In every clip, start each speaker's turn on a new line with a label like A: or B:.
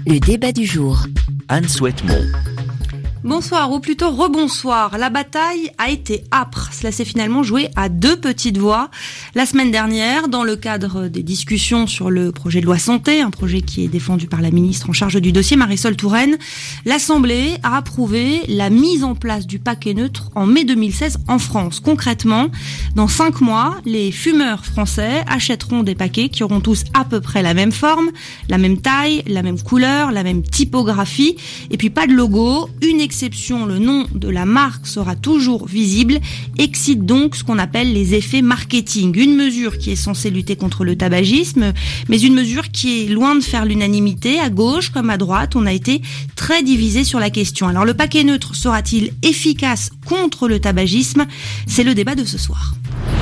A: Le débat du jour.
B: Anne Souhaitemont.
C: Bonsoir, ou plutôt rebonsoir. La bataille a été âpre. Cela s'est finalement joué à deux petites voix. La semaine dernière, dans le cadre des discussions sur le projet de loi santé, un projet qui est défendu par la ministre en charge du dossier, Marisol Touraine, l'Assemblée a approuvé la mise en place du paquet neutre en mai 2016 en France. Concrètement, dans 5 mois, les fumeurs français achèteront des paquets qui auront tous à peu près la même forme, la même taille, la même couleur, la même typographie, et puis pas de logo, une exception, le nom de la marque sera toujours visible, excite donc ce qu'on appelle les effets marketing. Une mesure qui est censée lutter contre le tabagisme, mais une mesure qui est loin de faire l'unanimité. À gauche comme à droite, on a été très divisé sur la question. Alors le paquet neutre sera-t-il efficace contre le tabagisme ? C'est le débat de ce soir.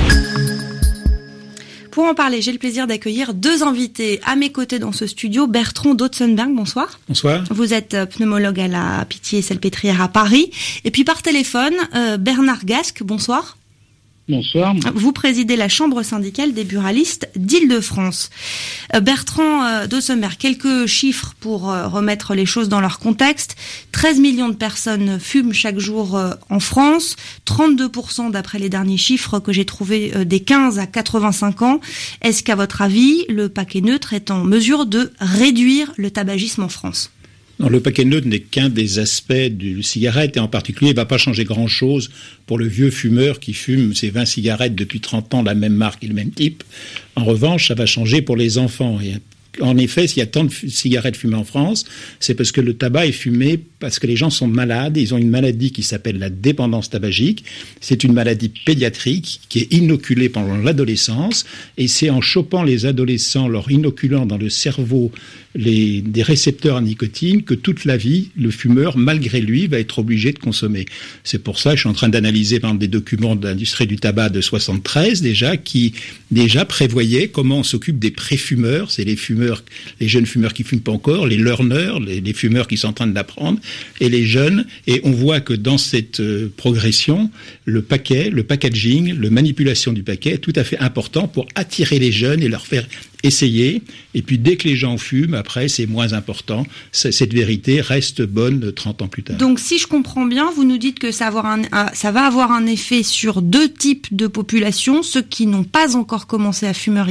C: Pour en parler, j'ai le plaisir d'accueillir deux invités à mes côtés dans ce studio. Bertrand Dotzenberg, bonsoir.
D: Bonsoir.
C: Vous êtes pneumologue à la Pitié-Salpêtrière à Paris. Et puis par téléphone, Bernard Gasque, bonsoir.
D: Bonsoir.
C: Vous présidez la Chambre syndicale des buralistes d'Île-de-France. Bertrand Dotzenberg, quelques chiffres pour remettre les choses dans leur contexte. 13 millions de personnes fument chaque jour en France, 32% d'après les derniers chiffres que j'ai trouvés des 15 à 85 ans. Est-ce qu'à votre avis, le paquet neutre est en mesure de réduire le tabagisme en France ?
D: Non, le paquet neutre n'est qu'un des aspects du cigarette et en particulier, il ne va pas changer grand-chose pour le vieux fumeur qui fume ses 20 cigarettes depuis 30 ans, la même marque et le même type. En revanche, ça va changer pour les enfants. Et en effet, s'il y a tant de cigarettes fumées en France, c'est parce que le tabac est fumé parce que les gens sont malades. Ils ont une maladie qui s'appelle la dépendance tabagique. C'est une maladie pédiatrique qui est inoculée pendant l'adolescence. Et c'est en chopant les adolescents, leur inoculant dans le cerveau des récepteurs à nicotine que toute la vie, le fumeur, malgré lui, va être obligé de consommer. C'est pour ça que je suis en train d'analyser par exemple, des documents de l'industrie du tabac de 73 déjà, qui déjà prévoyaient comment on s'occupe des pré-fumeurs. C'est les fumeurs, les jeunes fumeurs qui fument pas encore, les learners, les fumeurs qui sont en train d'apprendre, et les jeunes. Et on voit que dans cette progression, le paquet, le packaging, la manipulation du paquet est tout à fait important pour attirer les jeunes et leur faire essayer. Et puis dès que les gens fument, après, c'est moins important. Cette vérité reste bonne 30 ans plus tard.
C: Donc si je comprends bien, vous nous dites que ça va avoir un effet sur deux types de populations, ceux qui n'ont pas encore commencé à fumer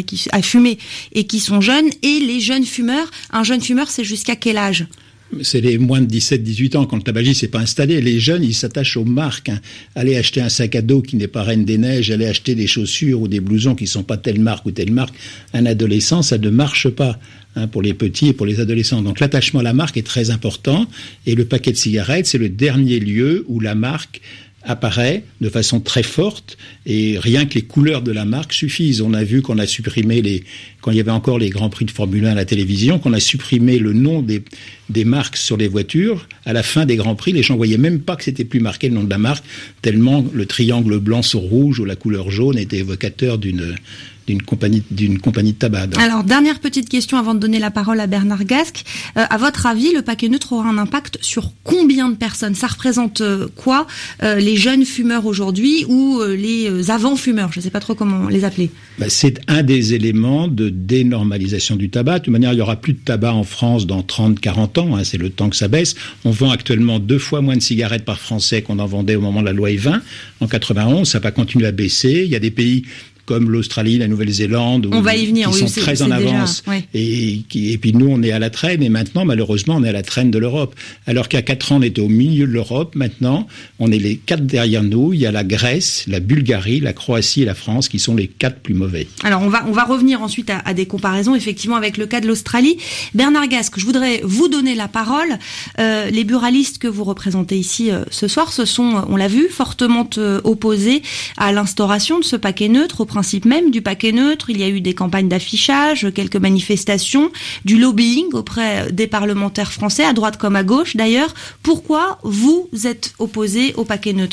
C: et qui sont jeunes, et les jeunes fumeurs. Un jeune fumeur, c'est jusqu'à quel âge ?
D: C'est les moins de 17-18 ans, quand le tabagisme n'est pas installé. Les jeunes, ils s'attachent aux marques. Aller acheter un sac à dos qui n'est pas Reine des Neiges, aller acheter des chaussures ou des blousons qui ne sont pas telle marque ou telle marque. Un adolescent, ça ne marche pas pour les petits et pour les adolescents. Donc l'attachement à la marque est très important. Et le paquet de cigarettes, c'est le dernier lieu où la marque apparaît de façon très forte, et rien que les couleurs de la marque suffisent. On a vu qu'on a supprimé quand il y avait encore les Grands Prix de Formule 1 à la télévision, qu'on a supprimé le nom des marques sur les voitures. À la fin des Grands Prix, les gens voyaient même pas que c'était plus marqué le nom de la marque, tellement le triangle blanc sur rouge ou la couleur jaune était évocateur d'une compagnie de tabac.
C: Alors, dernière petite question avant de donner la parole à Bernard Gasque. À votre avis, le paquet neutre aura un impact sur combien de personnes ? Ça représente quoi, les jeunes fumeurs aujourd'hui ou les avant-fumeurs ? Je ne sais pas trop comment les appeler.
D: C'est un des éléments de dénormalisation du tabac. De toute manière, il n'y aura plus de tabac en France dans 30-40 ans. C'est le temps que ça baisse. On vend actuellement 2 fois moins de cigarettes par Français qu'on en vendait au moment de la loi E20. En 91, ça va continuer à baisser. Il y a des pays comme l'Australie, la Nouvelle-Zélande, qui sont très en avance. Déjà, oui. Et puis nous, on est à la traîne. Et maintenant, malheureusement, on est à la traîne de l'Europe. Alors qu'à 4 ans, on était au milieu de l'Europe. Maintenant, on est les 4 derrière nous. Il y a la Grèce, la Bulgarie, la Croatie et la France qui sont les 4 plus mauvais.
C: Alors, on va revenir ensuite à des comparaisons, effectivement, avec le cas de l'Australie. Bernard Gasque, je voudrais vous donner la parole. Les buralistes que vous représentez ici ce soir se sont, on l'a vu, fortement opposés à l'instauration de ce paquet neutre, au principe même du paquet neutre. Il y a eu des campagnes d'affichage, quelques manifestations, du lobbying auprès des parlementaires français, à droite comme à gauche d'ailleurs. Pourquoi vous êtes opposé au paquet neutre ?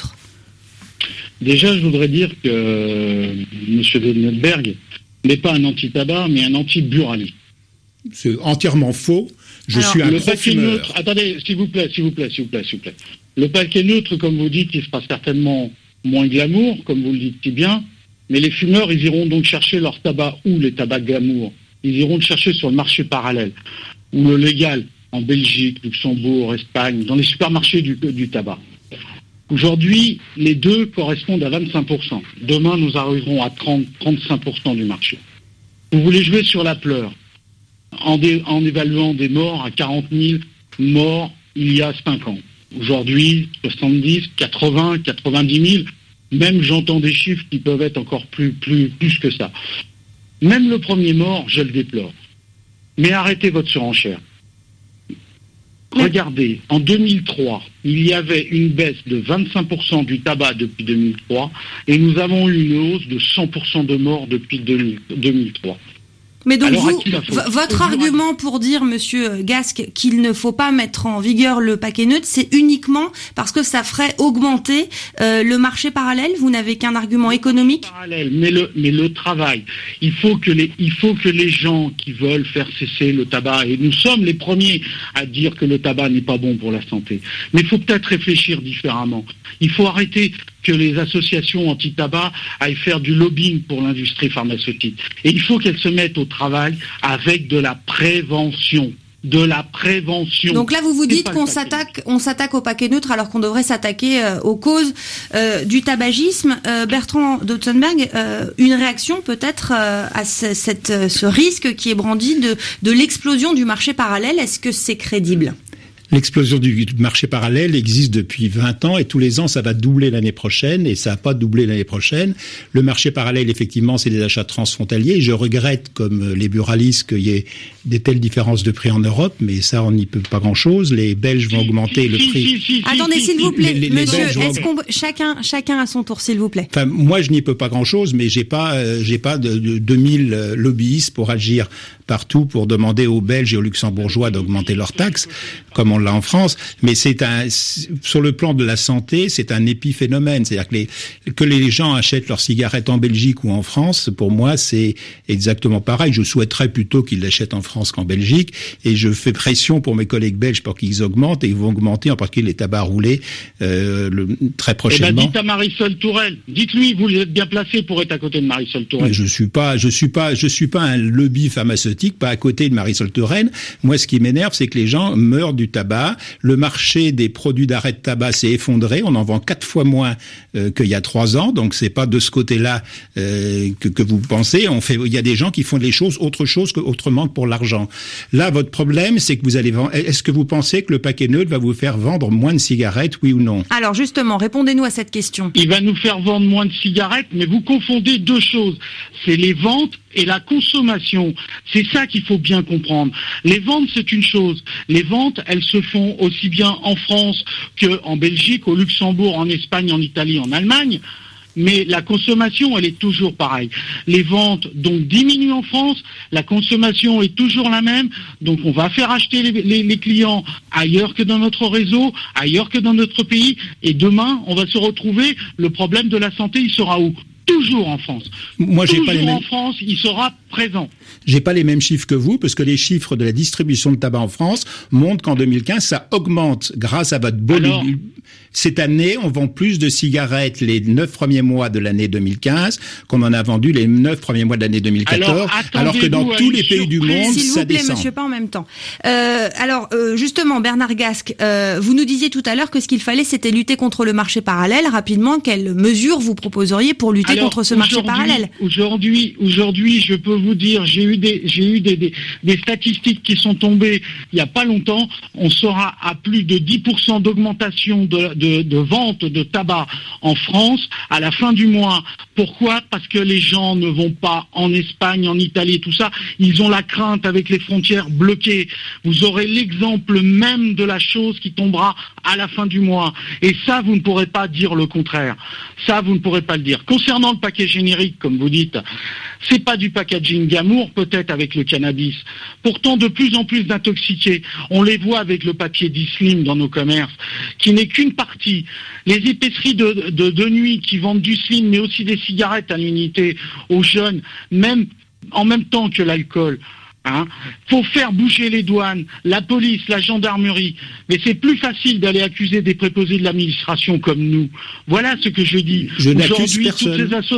E: Déjà, je voudrais dire que M. Dotzenberg n'est pas un anti-tabac, mais un anti-buraliste.
D: C'est entièrement faux. Je suis un pro-fumeur.
E: Attendez, s'il vous plaît. Le paquet neutre, comme vous dites, il sera certainement moins glamour, comme vous le dites si bien. Mais les fumeurs, ils iront donc chercher leur tabac où, les tabacs glamour ? Ils iront le chercher sur le marché parallèle, ou le légal. en Belgique, Luxembourg, Espagne, dans les supermarchés du tabac. Aujourd'hui, les deux correspondent à 25%. Demain, nous arriverons à 30-35% du marché. Vous voulez jouer sur la pleure en évaluant des morts à 40 000 morts il y a 5 ans. Aujourd'hui, 70, 80, 90 000. Même j'entends des chiffres qui peuvent être encore plus que ça. Même le premier mort, je le déplore. Mais arrêtez votre surenchère. Regardez, en 2003, il y avait une baisse de 25% du tabac depuis 2003 et nous avons eu une hausse de 100% de morts depuis 2003.
C: Mais donc votre argument pour dire, Monsieur Gasque, qu'il ne faut pas mettre en vigueur le paquet neutre, c'est uniquement parce que ça ferait augmenter le marché parallèle. Vous n'avez qu'un argument économique.
E: Parallèle, mais le travail. Il faut que les gens qui veulent faire cesser le tabac, et nous sommes les premiers à dire que le tabac n'est pas bon pour la santé. Mais il faut peut-être réfléchir différemment. Il faut arrêter que les associations anti-tabac aillent faire du lobbying pour l'industrie pharmaceutique. Et il faut qu'elles se mettent au travail avec de la prévention.
C: Donc là, vous dites qu'on s'attaque au paquet neutre alors qu'on devrait s'attaquer aux causes du tabagisme. Bertrand Dotzenberg, une réaction peut-être à ce risque qui est brandi de l'explosion du marché parallèle. Est-ce que c'est crédible ?
D: L'explosion du marché parallèle existe depuis 20 ans et tous les ans, ça va doubler l'année prochaine et ça n'a pas doublé l'année prochaine. Le marché parallèle, effectivement, c'est des achats transfrontaliers. Je regrette, comme les buralistes, qu'il y ait des telles différences de prix en Europe, mais ça, on n'y peut pas grand-chose. Les Belges vont augmenter le prix.
C: Attendez, s'il vous plaît, monsieur, est-ce qu'on chacun à son tour, s'il vous plaît.
D: Enfin, moi, je n'y peux pas grand-chose, mais j'ai pas de 2000 lobbyistes pour agir partout pour demander aux Belges et aux Luxembourgeois d'augmenter leurs taxes, comme on l'a en France. Mais sur le plan de la santé, c'est un épiphénomène. C'est-à-dire que les gens achètent leurs cigarettes en Belgique ou en France, pour moi, c'est exactement pareil. Je souhaiterais plutôt qu'ils l'achètent en France qu'en Belgique. Et je fais pression pour mes collègues belges pour qu'ils augmentent. Et ils vont augmenter en particulier les tabacs roulés très prochainement.
E: Eh ben, dites à Marisol Touraine. Dites-lui, vous êtes bien placé pour être à côté de Marisol Touraine.
D: Mais je suis pas un lobby pharmaceutique, pas à côté de Marisol Touraine. Moi, ce qui m'énerve, c'est que les gens meurent du tabac. Le marché des produits d'arrêt de tabac s'est effondré. On en vend 4 fois moins qu'il y a 3 ans. Donc, c'est pas de ce côté-là que vous pensez. Il y a des gens qui font les choses autrement que pour l'argent. Là, votre problème, c'est que vous allez vendre. Est-ce que vous pensez que le paquet neutre va vous faire vendre moins de cigarettes, oui ou non?
C: Alors, justement, répondez-nous à cette question.
E: Il va nous faire vendre moins de cigarettes, mais vous confondez deux choses. C'est les ventes et la consommation. C'est ça qu'il faut bien comprendre. Les ventes, c'est une chose. Les ventes, elles se font aussi bien en France qu'en Belgique, au Luxembourg, en Espagne, en Italie, en Allemagne. Mais la consommation, elle est toujours pareille. Les ventes, donc, diminuent en France. La consommation est toujours la même. Donc, on va faire acheter les clients ailleurs que dans notre réseau, ailleurs que dans notre pays. Et demain, on va se retrouver, le problème de la santé, il sera où ? Toujours en France.
D: Moi,
E: en France, il sera présent.
D: J'ai pas les mêmes chiffres que vous, parce que les chiffres de la distribution de tabac en France montrent qu'en 2015, ça augmente grâce à votre volume. Cette année, on vend plus de cigarettes les 9 premiers mois de l'année 2015 qu'on en a vendu les 9 premiers mois de l'année 2014, alors que dans tous les pays du monde, ça descend.
C: S'il vous plaît, monsieur, pas en même temps. Justement, Bernard Gasque, vous nous disiez tout à l'heure que ce qu'il fallait, c'était lutter contre le marché parallèle. Rapidement, quelles mesures vous proposeriez pour lutter contre ce marché parallèle?
E: Aujourd'hui, je peux vous dire, j'ai eu des statistiques qui sont tombées il n'y a pas longtemps. On sera à plus de 10% d'augmentation de vente de tabac en France à la fin du mois. Pourquoi ? Parce que les gens ne vont pas en Espagne, en Italie, tout ça. Ils ont la crainte avec les frontières bloquées. Vous aurez l'exemple même de la chose qui tombera à la fin du mois. Et ça, vous ne pourrez pas dire le contraire. Ça, vous ne pourrez pas le dire. Concernant le paquet générique, comme vous dites, c'est pas du packaging glamour, peut-être avec le cannabis. Pourtant, de plus en plus d'intoxiqués, on les voit avec le papier d'Islim dans nos commerces, qui n'est qu'une partie. Les épiceries de nuit qui vendent du slim, mais aussi des cigarettes à l'unité aux jeunes, même en même temps que l'alcool. Faut faire bouger les douanes, la police, la gendarmerie. Mais c'est plus facile d'aller accuser des préposés de l'administration comme nous. Voilà ce que je dis. Aujourd'hui, toutes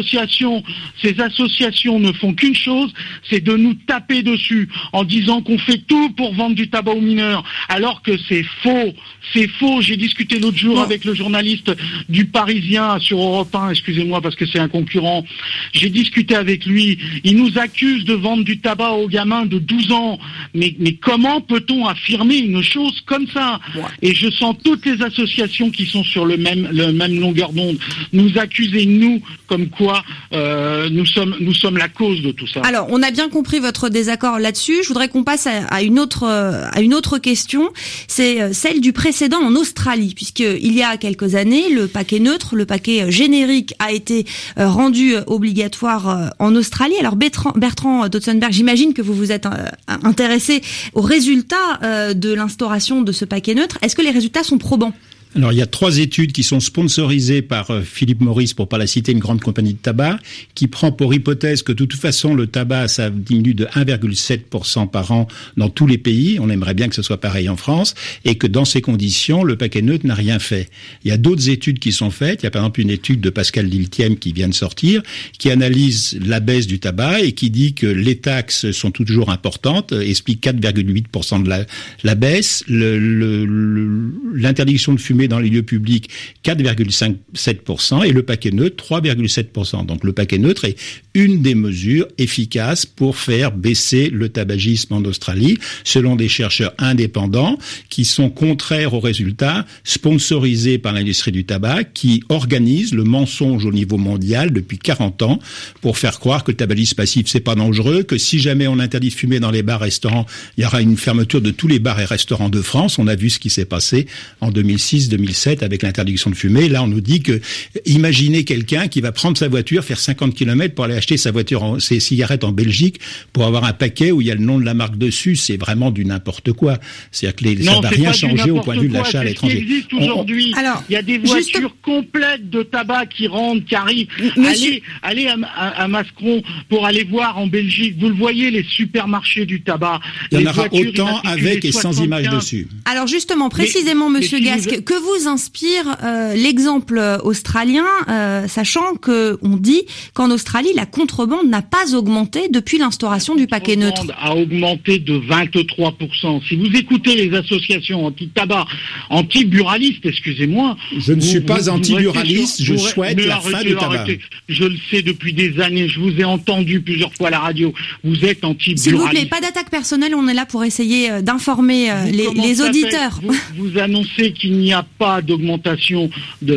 E: ces associations ne font qu'une chose, c'est de nous taper dessus en disant qu'on fait tout pour vendre du tabac aux mineurs, alors que c'est faux. C'est faux. J'ai discuté l'autre jour avec le journaliste du Parisien sur Europe 1, excusez-moi parce que c'est un concurrent. J'ai discuté avec lui. Il nous accuse de vendre du tabac aux gamins de 12 ans. Mais comment peut-on affirmer une chose comme ça? Et je sens toutes les associations qui sont sur le même longueur d'onde nous accuser, nous, comme quoi nous sommes la cause de tout ça.
C: Alors, on a bien compris votre désaccord là-dessus. Je voudrais qu'on passe à une autre question. C'est celle du précédent en Australie, puisqu'il y a quelques années, le paquet neutre, le paquet générique a été rendu obligatoire en Australie. Alors, Bertrand Dotzenberg, j'imagine que vous vous êtes intéressé aux résultats de l'instauration de ce paquet neutre. Est-ce que les résultats sont probants ?
D: Alors, il y a 3 études qui sont sponsorisées par Philip Morris, pour pas la citer, une grande compagnie de tabac, qui prend pour hypothèse que de toute façon, le tabac, ça diminue de 1,7% par an dans tous les pays. On aimerait bien que ce soit pareil en France. Et que dans ces conditions, le paquet neutre n'a rien fait. Il y a d'autres études qui sont faites. Il y a par exemple une étude de Pascal Liltiem qui vient de sortir, qui analyse la baisse du tabac et qui dit que les taxes sont toujours importantes, explique 4,8% de la baisse. L'interdiction de fumer dans les lieux publics, 4,7%, et le paquet neutre, 3,7%. Donc le paquet neutre est une des mesures efficaces pour faire baisser le tabagisme en Australie, selon des chercheurs indépendants qui sont contraires aux résultats sponsorisés par l'industrie du tabac, qui organise le mensonge au niveau mondial depuis 40 ans pour faire croire que le tabagisme passif, c'est pas dangereux, que si jamais on interdit de fumer dans les bars-restaurants, il y aura une fermeture de tous les bars et restaurants de France. On a vu ce qui s'est passé en 2006-2007 avec l'interdiction de fumer. Là, on nous dit que, imaginez quelqu'un qui va prendre sa voiture, faire 50 km pour aller acheter ses cigarettes en Belgique pour avoir un paquet où il y a le nom de la marque dessus. C'est vraiment du n'importe quoi. C'est-à-dire que ça ne va rien changer au point de vue de l'achat à l'étranger.
E: Ce qui existe aujourd'hui, il y a des voitures complètes de tabac qui rentrent, qui arrivent. Allez à Mascron pour aller voir en Belgique. Vous le voyez, les supermarchés du tabac.
D: Il y en aura autant avec et sans image dessus.
C: Alors justement, précisément, Monsieur Gasque, que vous inspire l'exemple australien, sachant que on dit qu'en Australie, la contrebande n'a pas augmenté depuis l'instauration du paquet neutre.
E: La contrebande a augmenté de 23%. Si vous écoutez les associations anti-tabac, anti-buralistes, excusez-moi...
D: Je ne suis pas anti-buraliste, je souhaite la fin du tabac.
E: Je le sais depuis des années, je vous ai entendu plusieurs fois à la radio, vous êtes anti-buraliste.
C: S'il vous plaît, pas d'attaque personnelle, on est là pour essayer d'informer les auditeurs.
E: Vous annoncez qu'il n'y a pas d'augmentation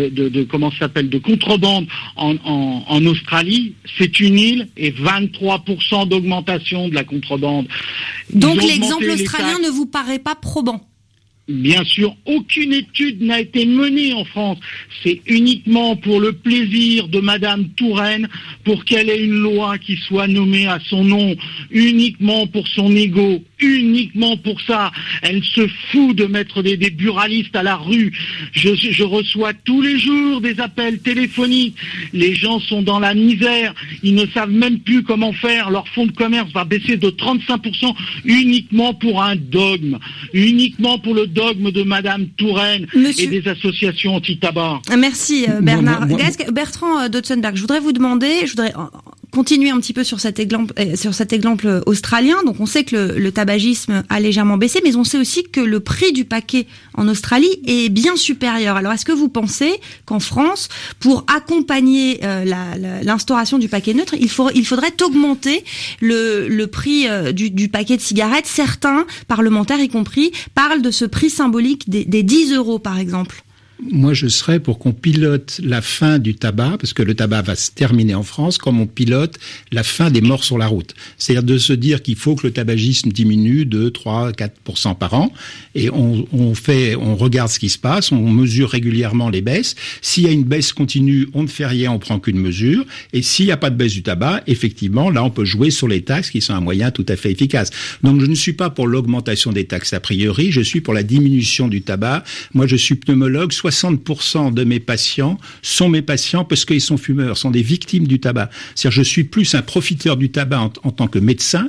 E: de contrebande en Australie. C'est une île et 23% d'augmentation de la contrebande.
C: Donc l'exemple australien ne vous paraît pas probant?
E: Bien sûr, aucune étude n'a été menée en France. C'est uniquement pour le plaisir de Madame Touraine, pour qu'elle ait une loi qui soit nommée à son nom, uniquement pour son ego, uniquement pour ça. Elle se fout de mettre des buralistes à la rue. Je reçois tous les jours des appels téléphoniques. Les gens sont dans la misère. Ils ne savent même plus comment faire. Leur fonds de commerce va baisser de 35% uniquement pour un dogme. Uniquement pour le dogme de Madame Touraine et des associations anti-tabac.
C: Merci Bernard Gasque. Bertrand Dotzenberg, je voudrais continuer un petit peu sur cet exemple australien. Donc on sait que le tabagisme a légèrement baissé, mais on sait aussi que le prix du paquet en Australie est bien supérieur. Alors est-ce que vous pensez qu'en France, pour accompagner l'instauration du paquet neutre, il faudrait augmenter le prix du paquet de cigarettes? Certains parlementaires, y compris, parlent de ce prix symbolique des 10 € par exemple.
D: Moi, je serais pour qu'on pilote la fin du tabac, parce que le tabac va se terminer en France, comme on pilote la fin des morts sur la route. C'est-à-dire de se dire qu'il faut que le tabagisme diminue de 3-4% par an, et on regarde ce qui se passe, on mesure régulièrement les baisses. S'il y a une baisse continue, on ne fait rien, on prend qu'une mesure. Et s'il n'y a pas de baisse du tabac, effectivement, là, on peut jouer sur les taxes, qui sont un moyen tout à fait efficace. Donc, je ne suis pas pour l'augmentation des taxes a priori, je suis pour la diminution du tabac. Moi, je suis pneumologue, 60% de mes patients sont mes patients parce qu'ils sont fumeurs, sont des victimes du tabac. C'est-à-dire, je suis plus un profiteur du tabac en tant que médecin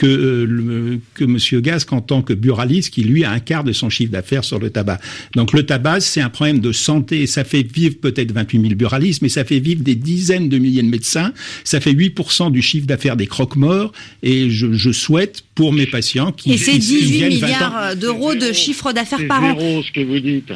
D: que Monsieur Gasque en tant que buraliste qui, lui, a un quart de son chiffre d'affaires sur le tabac. Donc, le tabac, c'est un problème de santé. Ça fait vivre peut-être 28 000 buralistes, mais ça fait vivre des dizaines de milliers de médecins. Ça fait 8% du chiffre d'affaires des croque-morts. Et je souhaite pour mes patients qui
C: viennent 20 ans. Et c'est 18 milliards d'euros de chiffre d'affaires par an.
E: C'est zéro ce que vous dites.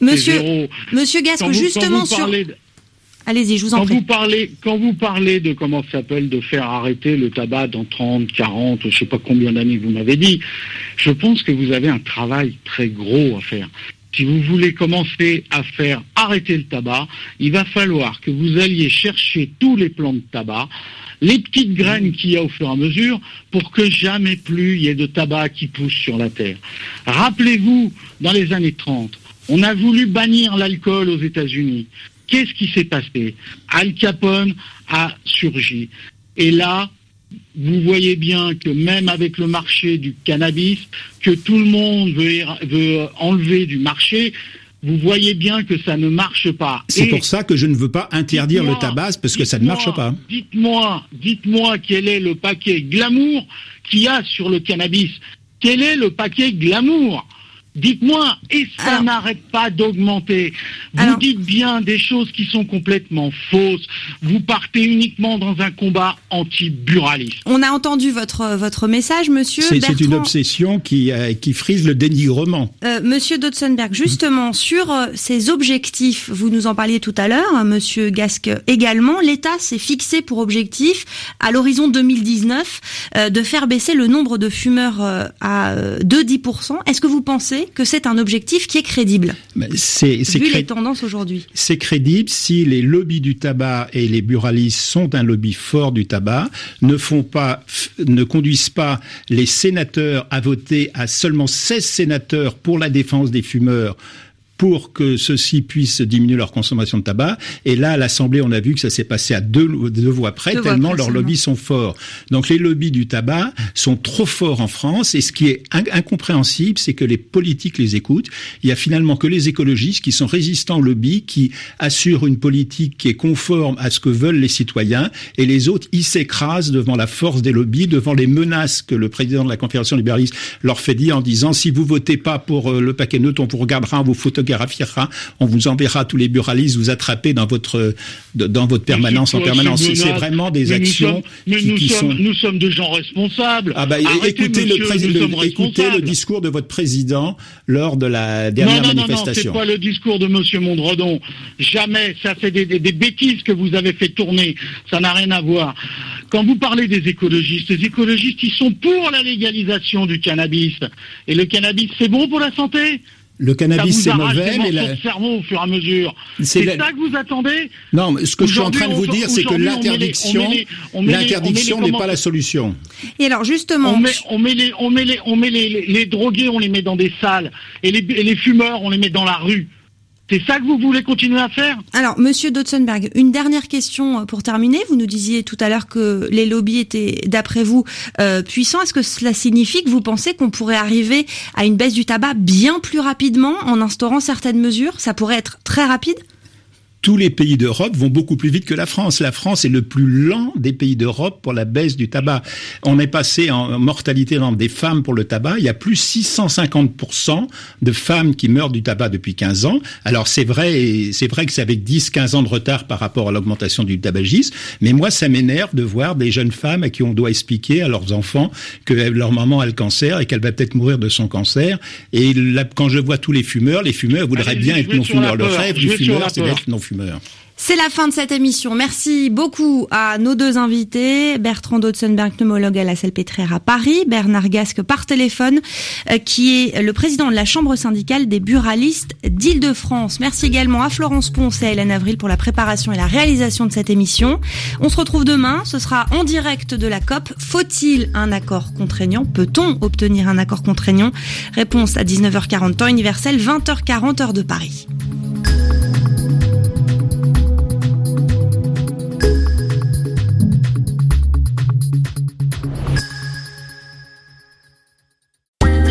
C: Monsieur Gasque, justement sur... Allez-y, je vous en prie.
E: Quand vous parlez de comment ça s'appelle, de faire arrêter le tabac dans 30, 40, je sais pas combien d'années vous m'avez dit, je pense que vous avez un travail très gros à faire. Si vous voulez commencer à faire arrêter le tabac, il va falloir que vous alliez chercher tous les plants de tabac, les petites graines qu'il y a au fur et à mesure, pour que jamais plus il y ait de tabac qui pousse sur la terre. Rappelez-vous, dans les années 30, on a voulu bannir l'alcool aux États-Unis. Qu'est-ce qui s'est passé? Al Capone a surgi. Et là, vous voyez bien que même avec le marché du cannabis, que tout le monde veut enlever du marché, vous voyez bien que ça ne marche pas.
D: C'est pour ça que je ne veux pas interdire le tabac, parce que ça ne marche pas.
E: Dites-moi quel est le paquet glamour qu'il y a sur le cannabis. Quel est le paquet glamour? Dites-moi, et ça n'arrête pas d'augmenter. Vous dites bien des choses qui sont complètement fausses. Vous partez uniquement dans un combat anti-buraliste.
C: On a entendu votre message, monsieur Bertrand.
D: C'est une obsession qui frise le dénigrement.
C: Monsieur Dotzenberg, justement, sur ces objectifs, vous nous en parliez tout à l'heure, monsieur Gasque également, l'État s'est fixé pour objectif, à l'horizon 2019, de faire baisser le nombre de fumeurs de 10%. Est-ce que vous pensez que c'est un objectif qui est crédible, vu les tendances aujourd'hui?
D: C'est crédible si les lobbies du tabac et les buralistes sont un lobby fort du tabac, ne conduisent pas les sénateurs à voter à seulement 16 sénateurs pour la défense des fumeurs, pour que ceux-ci puissent diminuer leur consommation de tabac. Et là, à l'Assemblée, on a vu que ça s'est passé à deux voix près, tellement leurs lobbies sont forts. Donc les lobbies du tabac sont trop forts en France, et ce qui est incompréhensible, c'est que les politiques les écoutent. Il y a finalement que les écologistes qui sont résistants aux lobbies, qui assurent une politique qui est conforme à ce que veulent les citoyens, et les autres, ils s'écrasent devant la force des lobbies, devant les menaces que le président de la Confédération libéraliste leur fait dire en disant « si vous votez pas pour le paquet neutre, on vous regardera, on vous photographera, on vous enverra tous les buralistes vous attraper dans votre permanence en permanence ». C'est vraiment des actions
E: nous sommes des gens responsables.
D: Écoutez le discours de votre président lors de la dernière manifestation.
E: Non, c'est pas le discours de monsieur Mondredon. Jamais. Ça fait des bêtises que vous avez fait tourner. Ça n'a rien à voir. Quand vous parlez des écologistes, les écologistes, ils sont pour la légalisation du cannabis. Et le cannabis, c'est bon pour la santé?
D: Le cannabis, c'est mauvais, mais
E: le cerveau au fur et à mesure. C'est ça que vous attendez?
D: Non, mais ce que je suis en train de vous dire, c'est que l'interdiction n'est pas la solution.
C: Et alors, justement,
E: on met les drogués, on les met dans des salles, et les fumeurs, on les met dans la rue. C'est ça que vous voulez continuer à faire?
C: Alors, monsieur Dotzenberg, une dernière question pour terminer. Vous nous disiez tout à l'heure que les lobbies étaient, d'après vous, puissants. Est-ce que cela signifie que vous pensez qu'on pourrait arriver à une baisse du tabac bien plus rapidement en instaurant certaines mesures? Ça pourrait être très rapide?
D: Tous les pays d'Europe vont beaucoup plus vite que la France. La France est le plus lent des pays d'Europe pour la baisse du tabac. On est passé en mortalité des femmes pour le tabac. Il y a plus 650% de femmes qui meurent du tabac depuis 15 ans. Alors c'est vrai que c'est avec 10-15 ans de retard par rapport à l'augmentation du tabagisme. Mais moi, ça m'énerve de voir des jeunes femmes à qui on doit expliquer à leurs enfants que leur maman a le cancer et qu'elle va peut-être mourir de son cancer. Et là, quand je vois tous les fumeurs voudraient bien être non-fumeurs. Le rêve du fumeur, c'est d'être non-fumeur.
C: C'est la fin de cette émission. Merci beaucoup à nos deux invités, Bertrand Dotzenberg, pneumologue à la Salpêtrière à Paris, Bernard Gasque par téléphone, qui est le président de la Chambre syndicale des buralistes d'Île-de-France. Merci également à Florence Ponce et à Hélène Avril pour la préparation et la réalisation de cette émission. On se retrouve demain, ce sera en direct de la COP. Faut-il un accord contraignant? Peut-on obtenir un accord contraignant? Réponse à 19h40 temps universel, 20h40 heure de Paris.